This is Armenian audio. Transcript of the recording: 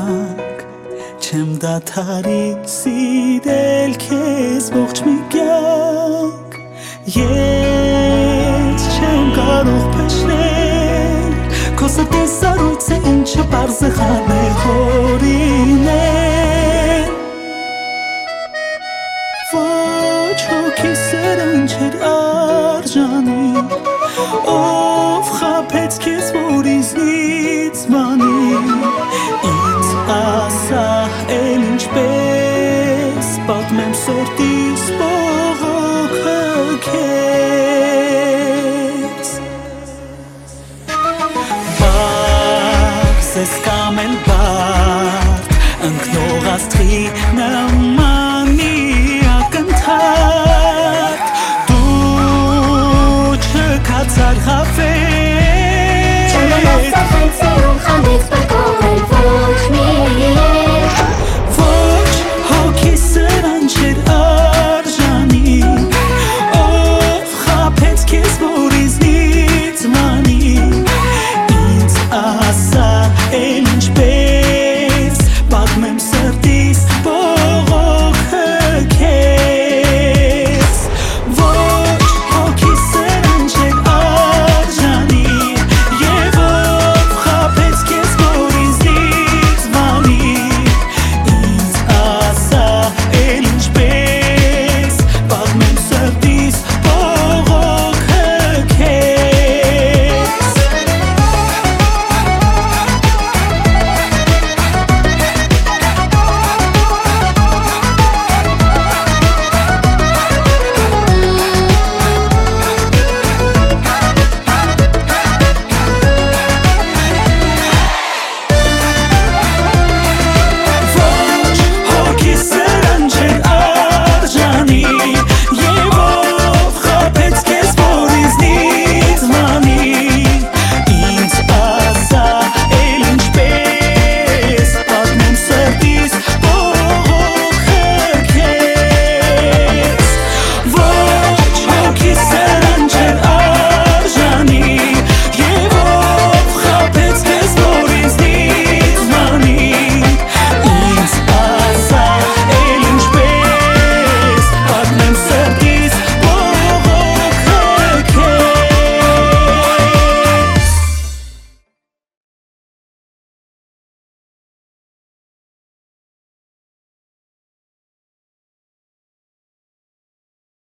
Չեմ դադարի սիրել քեզ ողջ մի կյանք Ես չեմ կարող փչնել Քո սրտի սառույցը ինչը պարզ է խառն է հորինել Ոչ հոգի սերը ինչ էր արժանի Ով խաբեց քեզ որ իզնից բանի Ինձ ասա էլ ինչպես